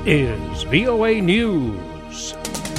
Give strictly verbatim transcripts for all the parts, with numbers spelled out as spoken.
is V O A News.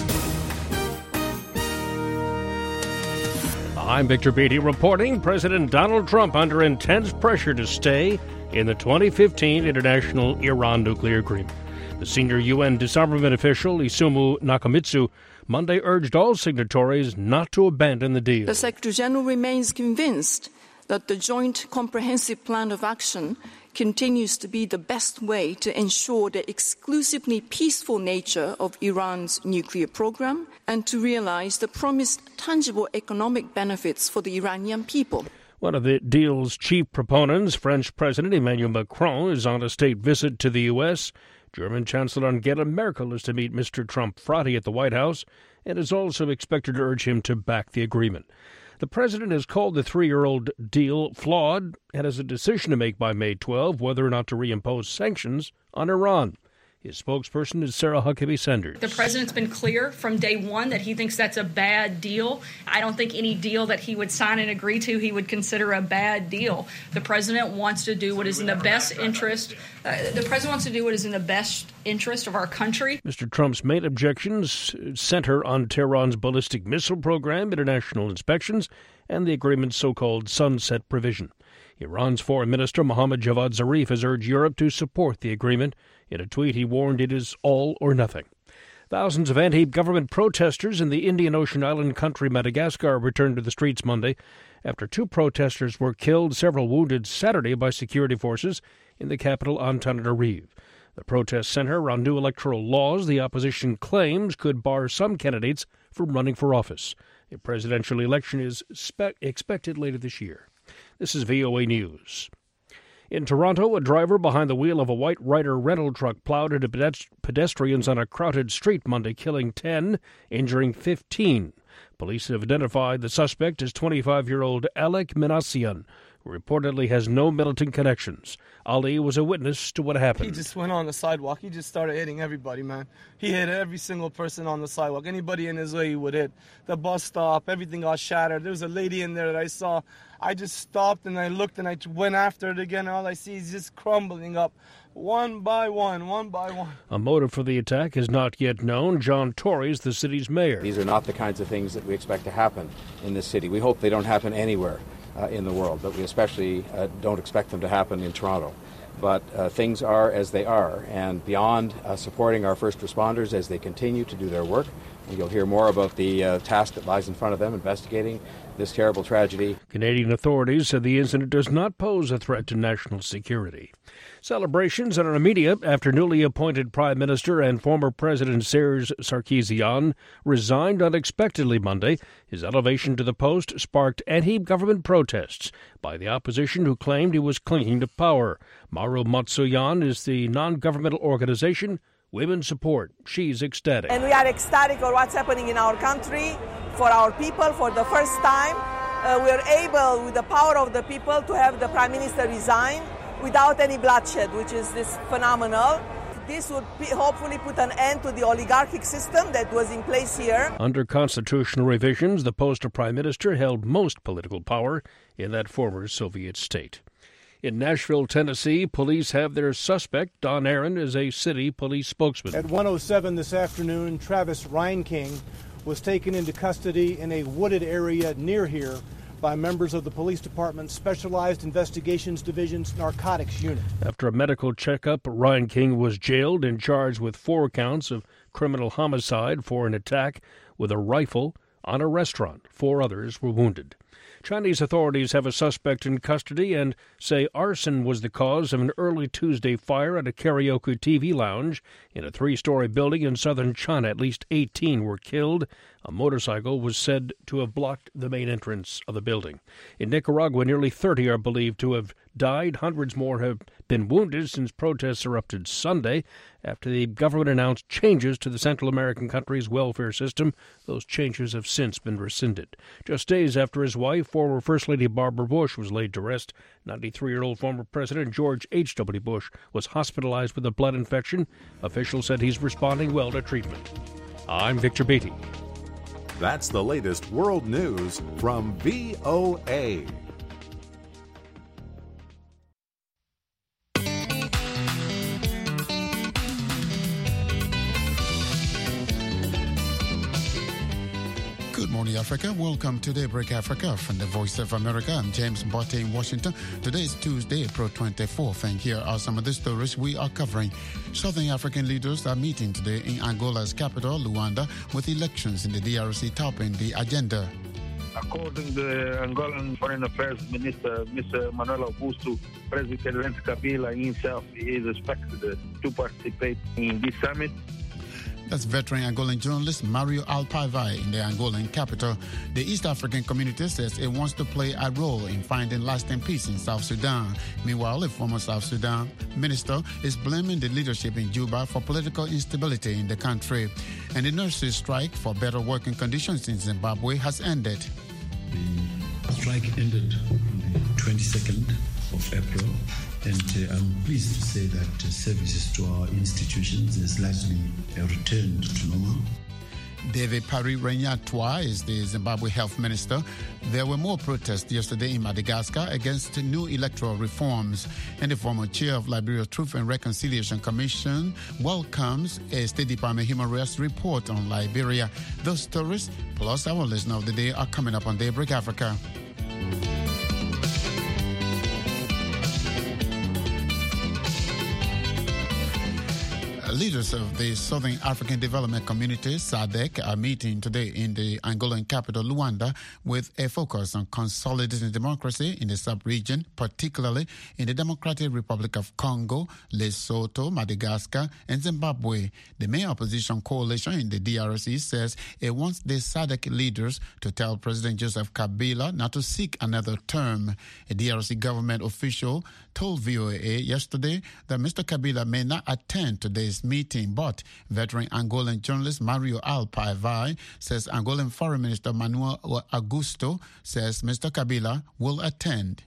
I'm Victor Beatty reporting President Donald Trump under intense pressure to stay in the twenty fifteen International Iran Nuclear Agreement. The senior U N disarmament official, Isumu Nakamitsu, Monday urged all signatories not to abandon the deal. The Secretary General remains convinced that the Joint Comprehensive Plan of Action continues to be the best way to ensure the exclusively peaceful nature of Iran's nuclear program and to realize the promised tangible economic benefits for the Iranian people. One of the deal's chief proponents, French President Emmanuel Macron, is on a state visit to the U S. German Chancellor Angela Merkel is to meet Mister Trump Friday at the White House and is also expected to urge him to back the agreement. The president has called the three-year-old deal flawed and has a decision to make by May twelfth whether or not to reimpose sanctions on Iran. His spokesperson is Sarah Huckabee Sanders. The president's been clear from day one that he thinks that's a bad deal. I don't think any deal that he would sign and agree to he would consider a bad deal. The president wants to do what is in the best interest. Uh, the president wants to do what is in the best interest of our country. Mister Trump's main objections center on Tehran's ballistic missile program, international inspections, and the agreement's so-called sunset provision. Iran's foreign minister Mohammad Javad Zarif has urged Europe to support the agreement. In a tweet, he warned it is all or nothing. Thousands of anti-government protesters in the Indian Ocean island country Madagascar returned to the streets Monday after two protesters were killed, several wounded Saturday by security forces in the capital Antananarivo. The protest center around new electoral laws the opposition claims could bar some candidates from running for office. A presidential election is spe- expected later this year. This is V O A News. In Toronto, a driver behind the wheel of a white Ryder rental truck plowed into pedestrians on a crowded street Monday, killing ten, injuring fifteen. Police have identified the suspect as twenty-five-year-old Alec Minassian, who reportedly has no militant connections. Ali was a witness to what happened. He just went on the sidewalk. He just started hitting everybody, man. He hit every single person on the sidewalk. Anybody in his way he would hit. The bus stop, everything got shattered. There was a lady in there that I saw. I just stopped and I looked and I went after it again. All I see is just crumbling up one by one, one by one. A motive for the attack is not yet known. John Tory is the city's mayor. These are not the kinds of things that we expect to happen in this city. We hope they don't happen anywhere uh, in the world, but we especially uh, don't expect them to happen in Toronto. But uh, things are as they are, and beyond uh, supporting our first responders as they continue to do their work, and you'll hear more about the uh, task that lies in front of them investigating this terrible tragedy. Canadian authorities said the incident does not pose a threat to national security. Celebrations in Armenia after newly appointed Prime Minister and former President Serge Sarkisian resigned unexpectedly Monday. His elevation to the post sparked anti-government protests by the opposition who claimed he was clinging to power. Maru Matsuyan is the non-governmental organization Women Support. She's ecstatic. And we are ecstatic for what's happening in our country, for our people. For the first time, uh, we are able, with the power of the people, to have the Prime Minister resign without any bloodshed, which is this phenomenal. This would be, hopefully put an end to the oligarchic system that was in place here. Under constitutional revisions, the post of Prime Minister held most political power in that former Soviet state. In Nashville, Tennessee, police have their suspect, Don Aaron, as a city police spokesman. At one oh seven this afternoon, Travis Reinking was taken into custody in a wooded area near here by members of the police department's Specialized Investigations Division's narcotics unit. After a medical checkup, Reinking was jailed and charged with four counts of criminal homicide for an attack with a rifle on a restaurant. Four others were wounded. Chinese authorities have a suspect in custody and say arson was the cause of an early Tuesday fire at a karaoke T V lounge in a three-story building in southern China. At least eighteen were killed. A motorcycle was said to have blocked the main entrance of the building. In Nicaragua, nearly thirty are believed to have died. Hundreds more have been wounded since protests erupted Sunday after the government announced changes to the Central American country's welfare system. Those changes have since been rescinded. Just days after his wife, former First Lady Barbara Bush, was laid to rest, ninety-three-year-old former President George H W. Bush was hospitalized with a blood infection. Officials said he's responding well to treatment. I'm Victor Beatty. That's the latest world news from V O A. morning, Africa. Welcome to Daybreak Africa from the Voice of America. I'm James Botte in Washington. Today is Tuesday, April twenty-fourth, and here are some of the stories we are covering. Southern African leaders are meeting today in Angola's capital, Luanda, with elections in the D R C topping the agenda. According to the Angolan Foreign Affairs Minister, Mister Manuel Augusto, President Kabila himself is expected to participate in this summit. That's veteran Angolan journalist Mario Alpavai in the Angolan capital. The East African community says it wants to play a role in finding lasting peace in South Sudan. Meanwhile, a former South Sudan minister is blaming the leadership in Juba for political instability in the country. And the nurses' strike for better working conditions in Zimbabwe has ended. The strike ended on the twenty-second of April. And uh, I'm pleased to say that uh, services to our institutions has largely uh, returned to normal. David Pari-Renyatwa is the Zimbabwe health minister. There were more protests yesterday in Madagascar against new electoral reforms. And the former chair of Liberia's Truth and Reconciliation Commission welcomes a State Department human rights report on Liberia. Those stories, plus our listener of the day, are coming up on Daybreak Africa. Leaders of the Southern African Development Community, S A D C, are meeting today in the Angolan capital, Luanda, with a focus on consolidating democracy in the sub-region, particularly in the Democratic Republic of Congo, Lesotho, Madagascar, and Zimbabwe. The main opposition coalition in the D R C says it wants the S A D C leaders to tell President Joseph Kabila not to seek another term. A D R C government official told V O A yesterday that Mister Kabila may not attend today's meeting, but veteran Angolan journalist Mario Alpavai says Angolan Foreign Minister Manuel Augusto says Mister Kabila will attend.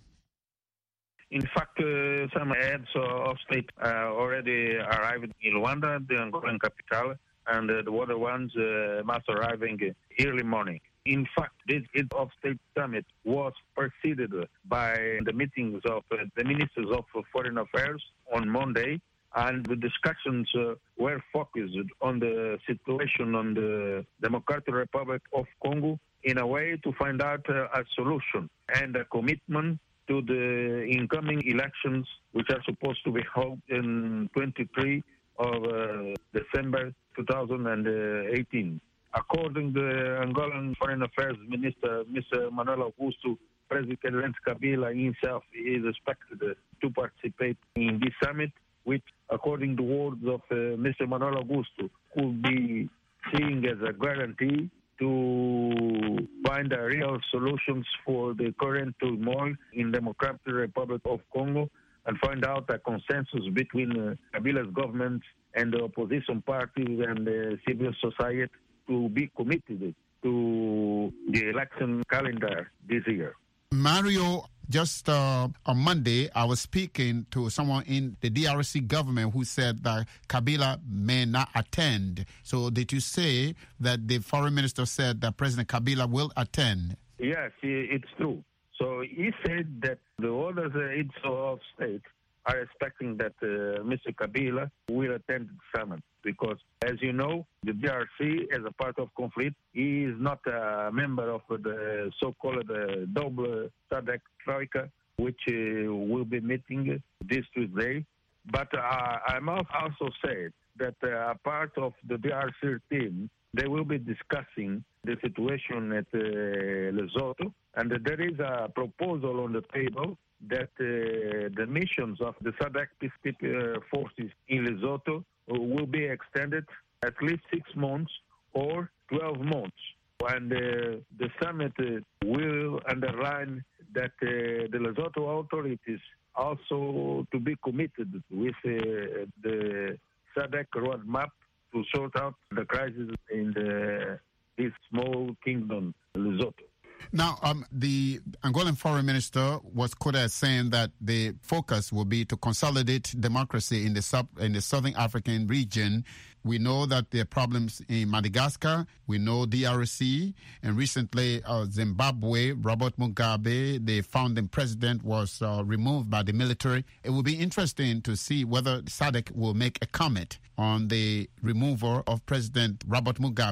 In fact, uh, some heads of state uh, already arrived in Luanda, the Angolan capital, and uh, the other ones uh, must arrive in early morning. In fact, this head of state summit was preceded by the meetings of uh, the ministers of foreign affairs on Monday, and the discussions uh, were focused on the situation on the Democratic Republic of Congo in a way to find out uh, a solution and a commitment to the incoming elections, which are supposed to be held in twenty-three of uh, December two thousand eighteen. According to the Angolan Foreign Affairs Minister, Mister Manuel Augusto, President Kabila himself is expected to participate in this summit, which, according to words of uh, Mister Manuel Augusto, could be seen as a guarantee to find a real solutions for the current turmoil in the Democratic Republic of Congo and find out a consensus between uh, Kabila's government and the opposition parties and the civil society to be committed to the election calendar this year. Mario, just uh, on Monday, I was speaking to someone in the D R C government who said that Kabila may not attend. So did you say that the foreign minister said that President Kabila will attend? Yes, it's true. So he said that the other heads of state are expecting that uh, Mister Kabila will attend the summit because, as you know, the D R C, as a part of conflict, he is not a member of the so-called uh, double S A D C Troika, which uh, will be meeting this Tuesday. But uh, I must also say that uh, a part of the D R C team, they will be discussing the situation at uh, Lesotho, and there is a proposal on the table that uh, the missions of the S A D C peacekeeping uh, forces in Lesotho uh, will be extended at least six months or twelve months. And uh, the summit uh, will underline that uh, the Lesotho authorities also to be committed with uh, the S A D C roadmap to sort out the crisis in the, this small kingdom, Lesotho. Now, um, the Angolan foreign minister was quoted as saying that the focus will be to consolidate democracy in the sub in the Southern African region. We know that there are problems in Madagascar. We know D R C, and recently uh, Zimbabwe. Robert Mugabe, the founding president, was uh, removed by the military. It will be interesting to see whether S A D C will make a comment on the removal of President Robert Mugabe.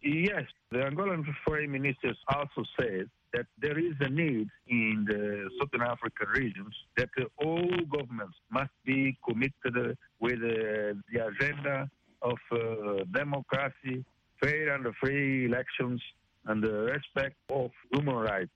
Yes, the Angolan foreign ministers also said that there is a need in the Southern African regions that uh, all governments must be committed with uh, the agenda of uh, democracy, fair and free elections, and the respect of human rights.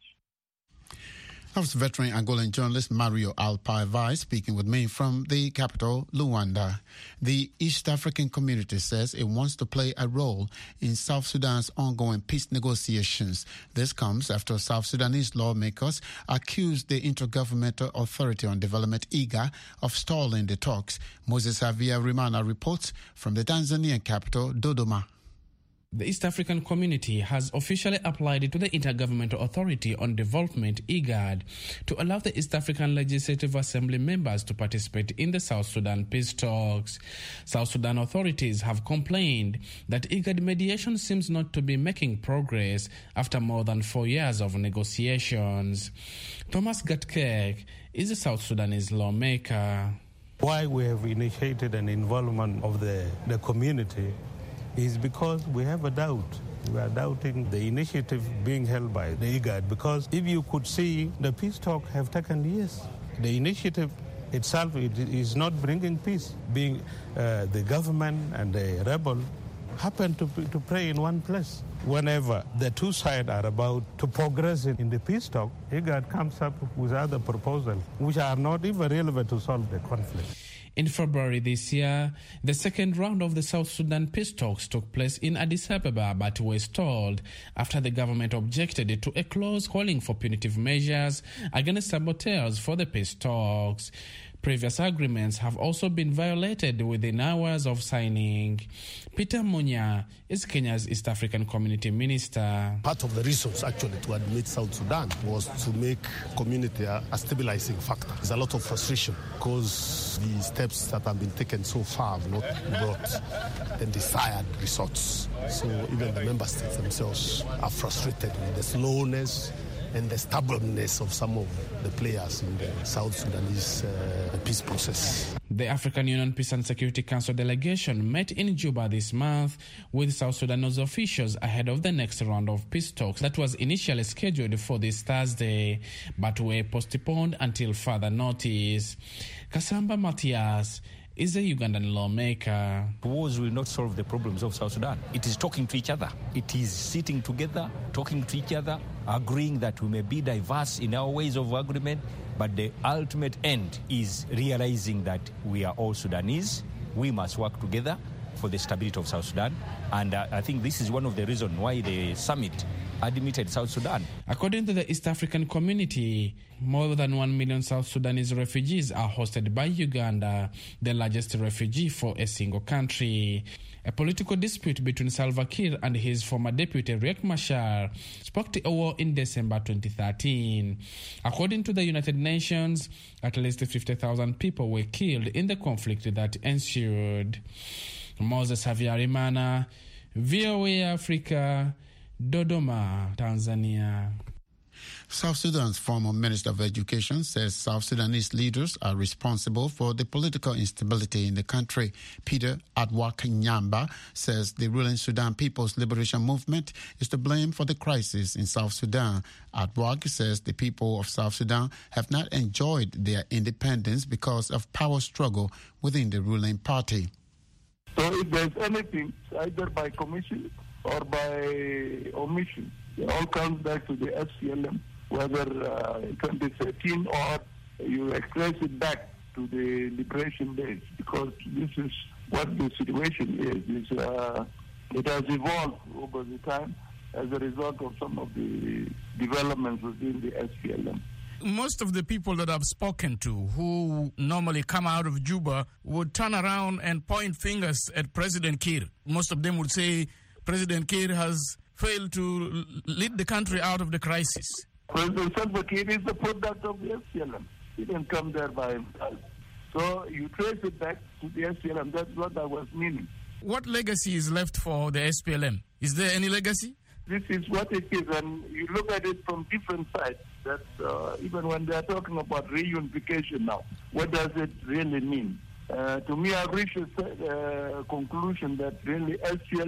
That was veteran Angolan journalist Mario Alpaiva speaking with me from the capital, Luanda. The East African community says it wants to play a role in South Sudan's ongoing peace negotiations. This comes after South Sudanese lawmakers accused the Intergovernmental Authority on Development, I G A, of stalling the talks. Moses Javier Rimana reports from the Tanzanian capital, Dodoma. The East African community has officially applied to the Intergovernmental Authority on Development, I G A D, to allow the East African Legislative Assembly members to participate in the South Sudan peace talks. South Sudan authorities have complained that I G A D mediation seems not to be making progress after more than four years of negotiations. Thomas Gatkek is a South Sudanese lawmaker. Why we have initiated an involvement of the, the community is because we have a doubt. We are doubting the initiative being held by the I G A D, because if you could see, the peace talks have taken years. The initiative itself it is not bringing peace. Being uh, the government and the rebel happen to, to pray in one place. Whenever the two sides are about to progress in, in the peace talk, I G A D comes up with other proposals which are not even relevant to solve the conflict. In February this year, the second round of the South Sudan peace talks took place in Addis Ababa but were stalled after the government objected to a clause calling for punitive measures against saboteurs for the peace talks. Previous agreements have also been violated within hours of signing. Peter Munya is Kenya's East African Community Minister. Part of the reasons actually to admit South Sudan was to make community a, a stabilizing factor. There's a lot of frustration because the steps that have been taken so far have not brought the desired results. So even the member states themselves are frustrated with the slowness and the stubbornness of some of the players in the South Sudanese uh, peace process. The African Union Peace and Security Council delegation met in Juba this month with South Sudanese officials ahead of the next round of peace talks that was initially scheduled for this Thursday, but were postponed until further notice. Kasamba Matias is a Ugandan lawmaker. Wars will not solve the problems of South Sudan. It is talking to each other. It is sitting together, talking to each other, agreeing that we may be diverse in our ways of agreement, but the ultimate end is realizing that we are all Sudanese. We must work together for the stability of South Sudan. And uh, I think this is one of the reasons why the summit admitted South Sudan. According to the East African community, more than one million South Sudanese refugees are hosted by Uganda, the largest refugee for a single country. A political dispute between Salva Kiir and his former deputy Riek Machar sparked a war in December twenty thirteen. According to the United Nations, at least fifty thousand people were killed in the conflict that ensued. Moses Havyarimana, V O A Africa, Dodoma, Tanzania. South Sudan's former Minister of Education says South Sudanese leaders are responsible for the political instability in the country. Peter Adwak Nyamba says the ruling Sudan People's Liberation Movement is to blame for the crisis in South Sudan. Adwak says the people of South Sudan have not enjoyed their independence because of power struggle within the ruling party. So if there's anything, either by commission or by omission, it all comes back to the S P L M, whether uh, in twenty thirteen or you express it back to the liberation days, because this is what the situation is. It's, uh, it has evolved over the time as a result of some of the developments within the S P L M. Most of the people that I've spoken to who normally come out of Juba would turn around and point fingers at President Kiir. Most of them would say President Kiir has failed to lead the country out of the crisis. President Salva Kiir is the product of the S P L M. He didn't come there by himself. So you trace it back to the S P L M. That's what I was meaning. What legacy is left for the S P L M? Is there any legacy? This is what it is, and you look at it from different sides. That uh, even when they are talking about reunification now, what does it really mean? Uh, to me, I've reached a uh, conclusion that really S P L M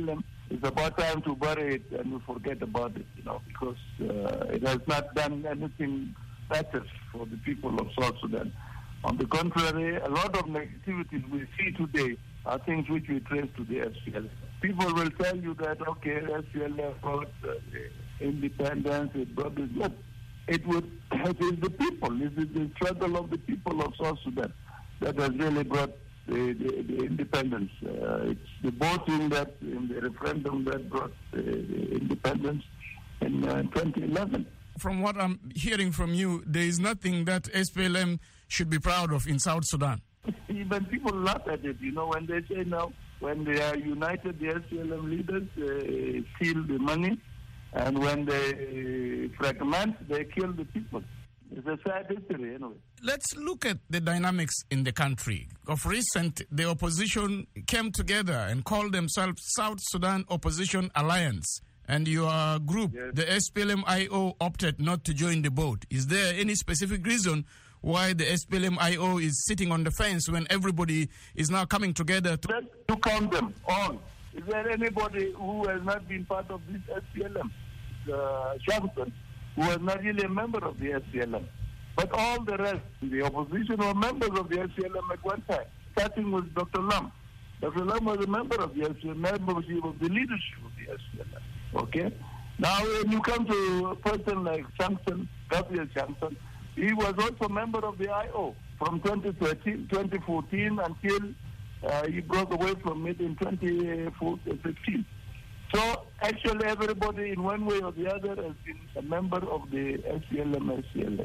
It's about time to bury it and we forget about it, you know, because uh, it has not done anything better for the people of South Sudan. On the contrary, a lot of negativities we see today are things which we trace to the S P L M. People will tell you that, okay, S P L M brought uh, independence, it brought this, but it, would, it is the people, it is the struggle of the people of South Sudan that has really brought the, the, the independence. Uh, it's the voting that, in the referendum that brought the, the independence in uh, twenty eleven. From what I'm hearing from you, there is nothing that S P L M should be proud of in South Sudan. Even people laugh at it, you know, when they say now, when they are united, the S P L M leaders uh, steal the money, and when they fragment, they kill the people. It's a sad history, anyway. Let's look at the dynamics in the country. Of recent, the opposition came together and called themselves South Sudan Opposition Alliance. And your group, yes, the S P L M I O, opted not to join the boat. Is there any specific reason why the S P L M I O is sitting on the fence when everybody is now coming together? To, to count them all. Is there anybody who has not been part of this S P L M? Uh, Johnson, who was not really a member of the S P L M. But all the rest, the opposition were members of the S P L M at one time, starting with Doctor Lam. Doctor Lam was a member of the S P L M, membership of the leadership of the S P L M. Okay? Now, when you come to a person like Johnson, Gabriel Johnson, he was also a member of the I O from twenty thirteen, twenty fourteen until uh, he broke away from it in twenty fifteen. So, actually, everybody in one way or the other has been a member of the S P L M S C L A.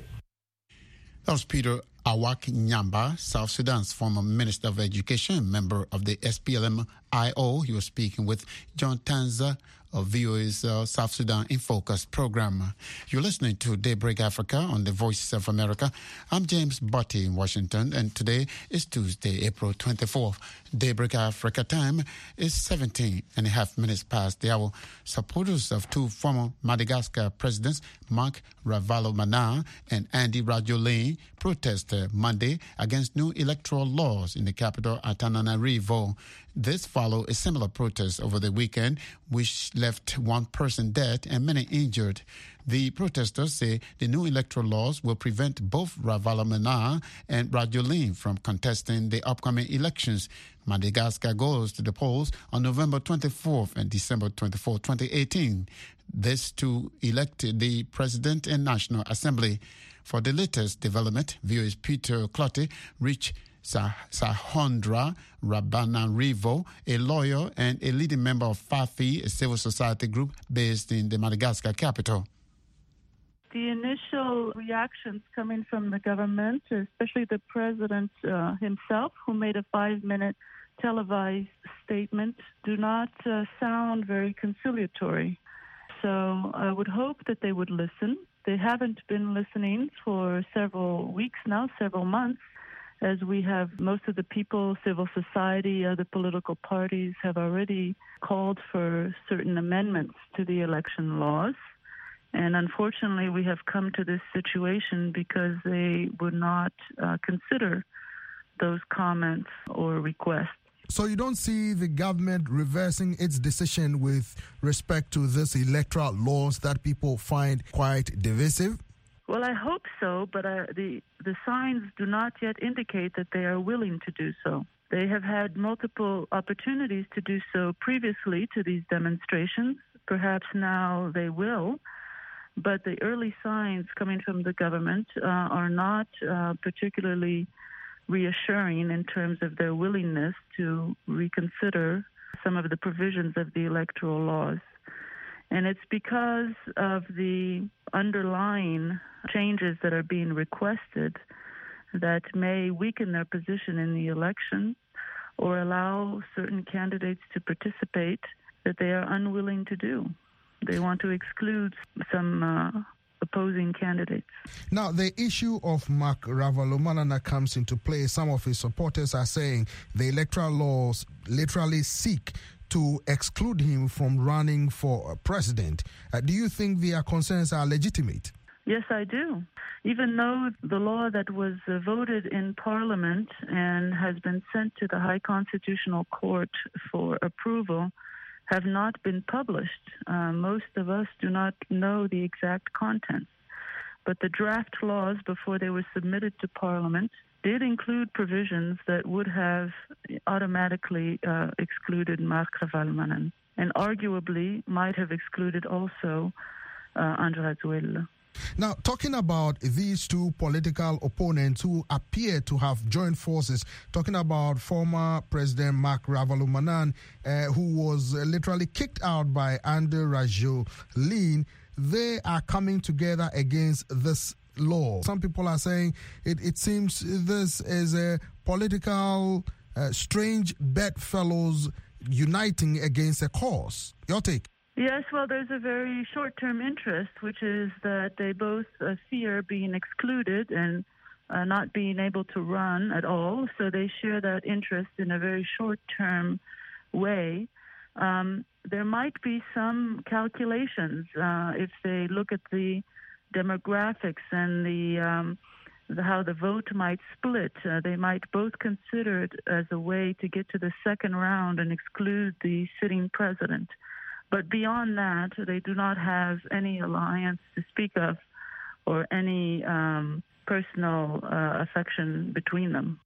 That was Peter Awak Nyamba, South Sudan's former Minister of Education, member of the S P L M I O. He was speaking with John Tanza of V O A's uh, South Sudan in Focus program. You're listening to Daybreak Africa on the Voices of America. I'm James Butty in Washington, and today is Tuesday, April twenty-fourth. Daybreak Africa time is seventeen and a half minutes past the hour. Supporters of two former Madagascar presidents, Marc Ravalomanana and Andy Rajoelina, protested Monday against new electoral laws in the capital, Antananarivo. This followed a similar protest over the weekend, which left one person dead and many injured. The protesters say the new electoral laws will prevent both Ravalomanana and Rajoelina from contesting the upcoming elections. Madagascar goes to the polls on November twenty-fourth and December twenty-fourth, twenty eighteen. This to elect the President and National Assembly. For the latest development, V O A's Peter Clottey reached Sahondra Rabanarivo, a lawyer and a leading member of FAFI, a civil society group based in the Madagascar capital. The initial reactions coming from the government, especially the president uh, himself, who made a five-minute televised statement, do not uh, sound very conciliatory. So I would hope that they would listen. They haven't been listening for several weeks now, several months, as we have most of the people, civil society, other political parties have already called for certain amendments to the election laws. And unfortunately, we have come to this situation because they would not uh, consider those comments or requests. So you don't see the government reversing its decision with respect to this electoral laws that people find quite divisive? Well, I hope so, but uh, the, the signs do not yet indicate that they are willing to do so. They have had multiple opportunities to do so previously to these demonstrations. Perhaps now they will. But the early signs coming from the government uh, are not uh, particularly reassuring in terms of their willingness to reconsider some of the provisions of the electoral laws. And it's because of the underlying changes that are being requested that may weaken their position in the election or allow certain candidates to participate that they are unwilling to do. They want to exclude some uh, opposing candidates. Now, the issue of Marc Ravalomanana comes into play. Some of his supporters are saying the electoral laws literally seek to exclude him from running for president. Uh, do you think their concerns are legitimate? Yes, I do. Even though the law that was uh, voted in Parliament and has been sent to the High Constitutional Court for approval have not been published. Uh, most of us do not know the exact contents. But the draft laws, before they were submitted to Parliament, did include provisions that would have automatically uh, excluded Marc Ravalomanan, and arguably might have excluded also uh, André Rajoelina. Now, talking about these two political opponents who appear to have joined forces, talking about former President Marc Ravalomanan, uh, who was uh, literally kicked out by André Rajoelina, they are coming together against this law. Some people are saying it, it seems this is a political uh, strange bedfellows uniting against a cause. Your take? Yes, well, there's a very short-term interest, which is that they both uh, fear being excluded and uh, not being able to run at all. So they share that interest in a very short-term way. Um, there might be some calculations uh, if they look at the demographics and the, um, the how the vote might split. Uh, they might both consider it as a way to get to the second round and exclude the sitting president. But beyond that, they do not have any alliance to speak of or any um, personal uh, affection between them.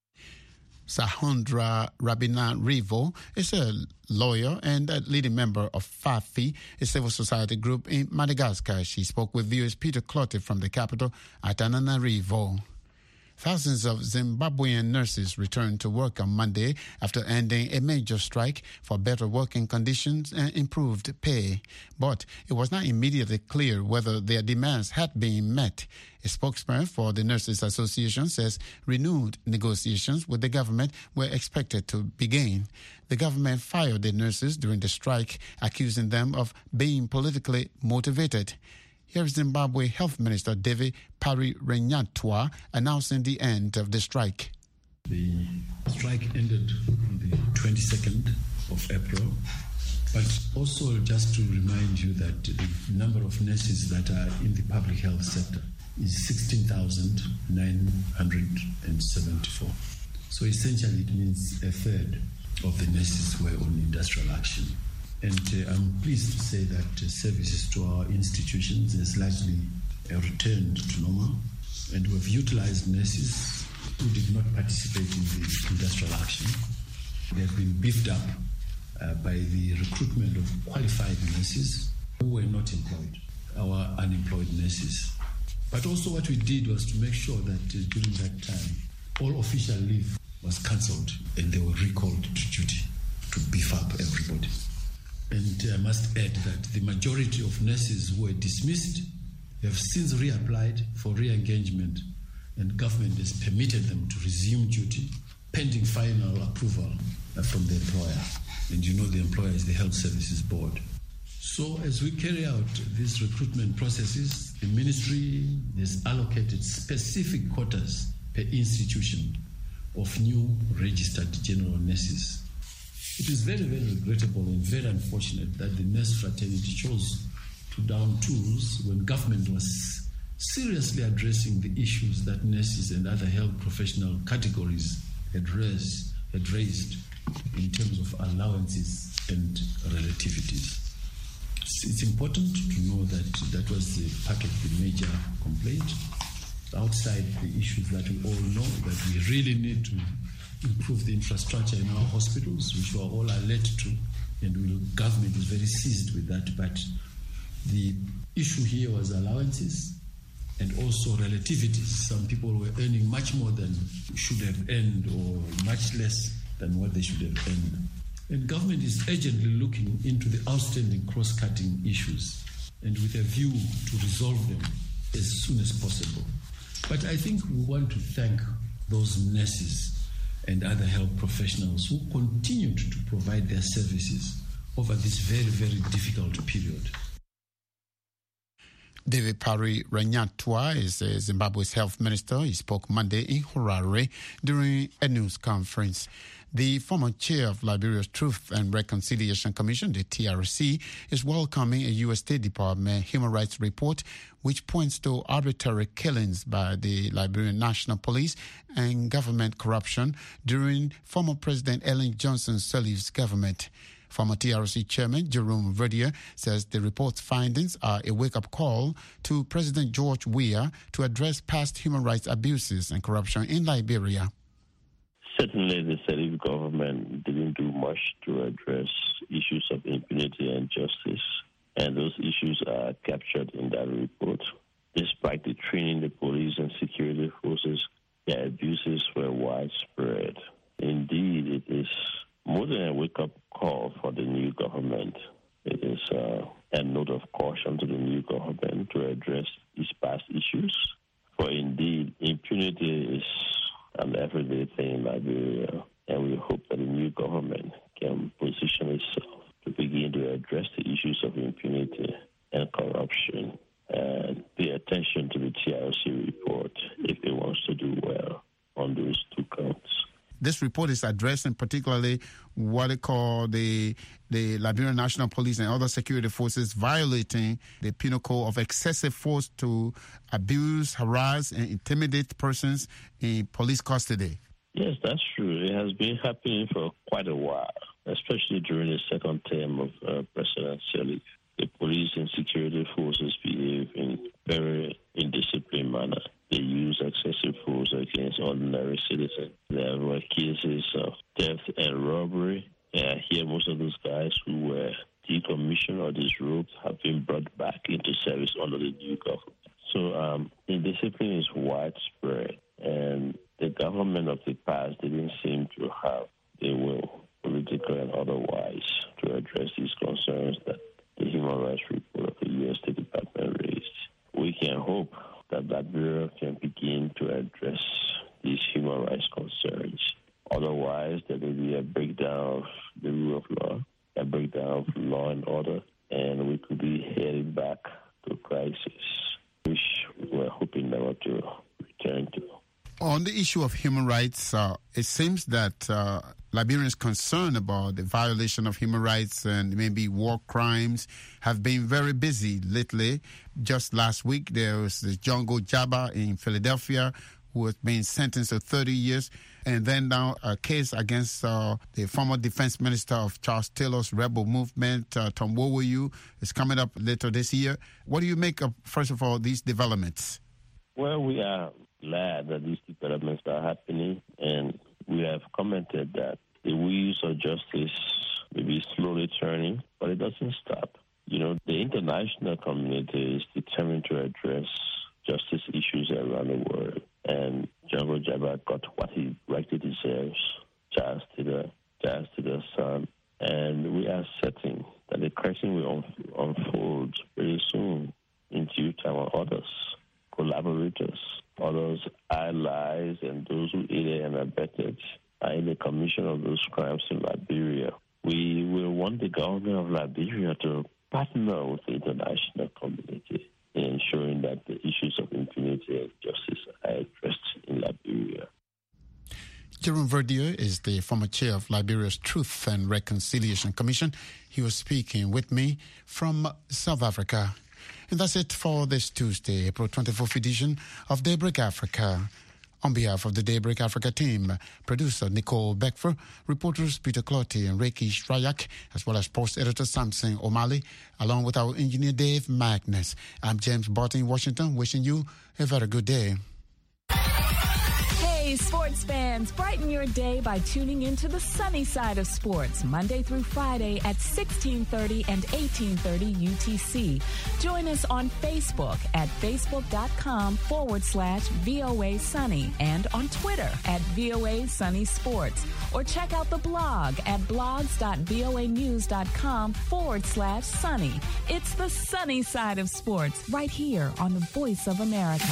Sahandra Rabinarivo is a lawyer and a leading member of FAFI, a civil society group in Madagascar. She spoke with viewers Peter Clotte from the capital, Antananarivo. Thousands of Zimbabwean nurses returned to work on Monday after ending a major strike for better working conditions and improved pay. But it was not immediately clear whether their demands had been met. A spokesman for the Nurses Association says renewed negotiations with the government were expected to begin. The government fired the nurses during the strike, accusing them of being politically motivated. Here is Zimbabwe Health Minister David Parirenyatwa announcing the end of the strike. The strike ended on the twenty-second of April, but also just to remind you that the number of nurses that are in the public health sector is sixteen thousand nine hundred seventy-four. So essentially it means a third of the nurses were on industrial action. And uh, I'm pleased to say that uh, services to our institutions has largely uh, returned to normal, and we've utilized nurses who did not participate in the industrial action. They have been beefed up uh, by the recruitment of qualified nurses who were not employed, our unemployed nurses. But also what we did was to make sure that uh, during that time, all official leave was cancelled and they were recalled to duty to beef up everybody. And I must add that the majority of nurses who were dismissed have since reapplied for re-engagement, and government has permitted them to resume duty pending final approval from the employer. And you know the employer is the Health Services Board. So as we carry out these recruitment processes, the ministry has allocated specific quotas per institution of new registered general nurses. It is very, very regrettable and very unfortunate that the nurse fraternity chose to down tools when government was seriously addressing the issues that nurses and other health professional categories had raised, had raised in terms of allowances and relativities. It's important to know that that was part of the major complaint. Outside the issues that we all know, that we really need to improve the infrastructure in our hospitals, which we are all alert to, and the government is very seized with that. But the issue here was allowances and also relativities. Some people were earning much more than should have earned, or much less than what they should have earned. And government is urgently looking into the outstanding cross-cutting issues, and with a view to resolve them as soon as possible. But I think we want to thank those nurses and other health professionals who continued to provide their services over this very, very difficult period. David Parirenyatwa is uh, Zimbabwe's health minister. He spoke Monday in Harare during a news conference. The former chair of Liberia's Truth and Reconciliation Commission, the T R C, is welcoming a U S State Department human rights report which points to arbitrary killings by the Liberian National Police and government corruption during former President Ellen Johnson Sirleaf's government. Former T R C chairman Jerome Verdier says the report's findings are a wake-up call to President George Weah to address past human rights abuses and corruption in Liberia. Certainly, the Salif government didn't do much to address issues of impunity and justice, and those issues are captured in that report. Despite the training the police and security forces, the abuses were widespread. Indeed, it is more than a wake-up call for the new government. It is uh, a note of caution to the new government to address these past issues. For indeed, impunity is an everyday thing in Liberia, and we hope that the new government can position itself to begin to address the issues of impunity and corruption and pay attention to the T R C report if it wants to do well on those two counts. This report is addressing particularly what they call the the Liberian National Police and other security forces violating the penal code of excessive force to abuse, harass, and intimidate persons in police custody. Yes, that's true. It has been happening for quite a while, especially during the second term of uh, President Salif. The police and security forces behave in very indisciplined manner. They use excessive force against ordinary citizens. There were cases of theft and robbery. Uh, here, most of those guys who were decommissioned or disrobed have been brought back into service under the new government. So um, indiscipline is widespread, and the government of the past didn't seem to have the will, political and otherwise, to address these concerns that the Human Rights Report of the U S State Department raised. We can hope that Liberia can begin to address these human rights concerns. Otherwise, there will be a breakdown of the rule of law, a breakdown of law and order, and we could be heading back to a crisis, which we're hoping never to return to. On the issue of human rights, uh, it seems that uh, Liberians concerned about the violation of human rights and maybe war crimes have been very busy lately. Just last week, there was the Django Jabba in Philadelphia who was being sentenced to thirty years. And then now a case against uh, the former defense minister of Charles Taylor's rebel movement, uh, Tom Wowoyu, is coming up later this year. What do you make of, first of all, these developments? Well, we are glad that these developments are happening, and we have commented that the wheels of justice may be slowly turning, but it doesn't stop. You know, the international community is determined to address justice issues around the world, and Django Jabba got what he rightly deserves, Charles Taylor, Charles Taylor's son, and we are certain that the crisis will unfold very soon in due time on others, collaborators, others allies, and those who aided and abetted are in the commission of those crimes in Liberia. We will want the government of Liberia to partner with the international community in ensuring that the issues of impunity and justice are addressed in Liberia. Jerome Verdier is the former chair of Liberia's Truth and Reconciliation Commission. He was speaking with me from South Africa. And that's it for this Tuesday, April twenty-fourth edition of Daybreak Africa. On behalf of the Daybreak Africa team, producer Nicole Beckfer, reporters Peter Clotty and Reiki Shrayak, as well as post editor Samson O'Malley, along with our engineer Dave Magnus. I'm James Barton in Washington, wishing you a very good day. Hey, sports fans, brighten your day by tuning into the sunny side of sports, Monday through Friday at sixteen thirty and eighteen thirty U T C. Join us on Facebook at facebook.com forward slash VOA Sunny and on Twitter at VOA Sunny Sports. Or check out the blog at blogs.voanews.com forward slash sunny. It's the sunny side of sports right here on the Voice of America.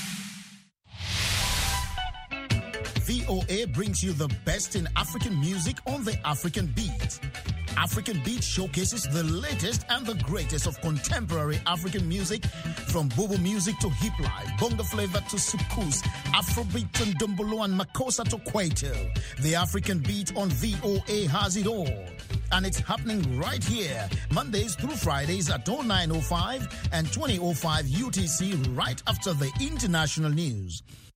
V O A brings you the best in African music on the African Beat. African Beat showcases the latest and the greatest of contemporary African music, from Bobo music to hip life, bongo flavor to soukous, Afrobeat and Dumbolo and Makossa to Kwaito. The African Beat on V O A has it all. And it's happening right here, Mondays through Fridays at oh nine oh five and twenty oh five U T C, right after the international news.